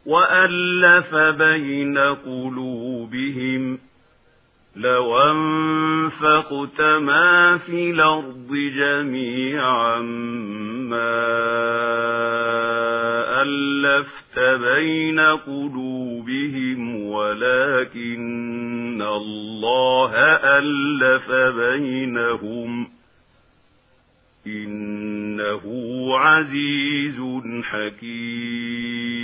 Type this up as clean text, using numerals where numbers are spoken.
وألف بين قلوبهم لو أنفقت ما في الأرض جميعا ما ألفت بين قلوبهم ولكن الله ألف بينهم إنه عزيز حكيم.